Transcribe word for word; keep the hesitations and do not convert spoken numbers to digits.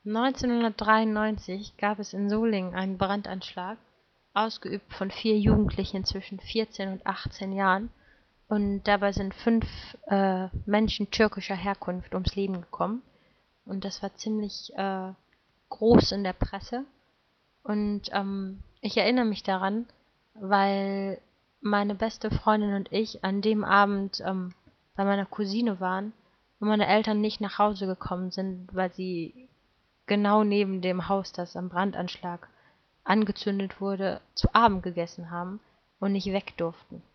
neunzehnhundertdreiundneunzig gab es in Solingen einen Brandanschlag, ausgeübt von vier Jugendlichen zwischen vierzehn und achtzehn Jahren, und dabei sind fünf äh, Menschen türkischer Herkunft ums Leben gekommen. Und das war ziemlich äh, groß in der Presse. Und ähm, ich erinnere mich daran, weil meine beste Freundin und ich an dem Abend ähm, bei meiner Cousine waren und meine Eltern nicht nach Hause gekommen sind, weil sie genau neben dem Haus, das am Brandanschlag angezündet wurde, zu Abend gegessen haben und nicht weg durften.